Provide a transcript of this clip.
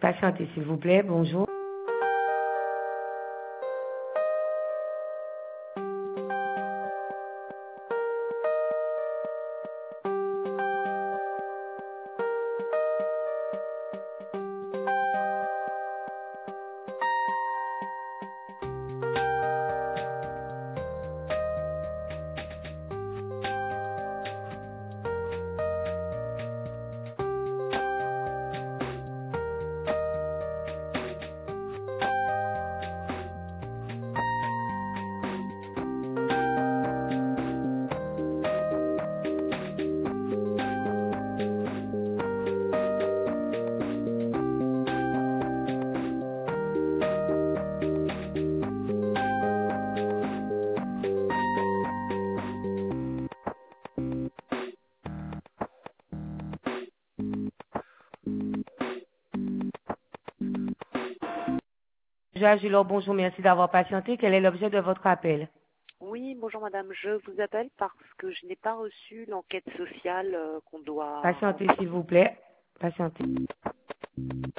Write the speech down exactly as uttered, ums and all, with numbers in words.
Patientez, s'il vous plaît. Bonjour. Agilor, bonjour, merci d'avoir patienté. Quel est l'objet de votre appel? Oui, bonjour madame, je vous appelle parce que je n'ai pas reçu l'enquête sociale euh, qu'on doit Patientez, remplir. s'il vous plaît. Patientez.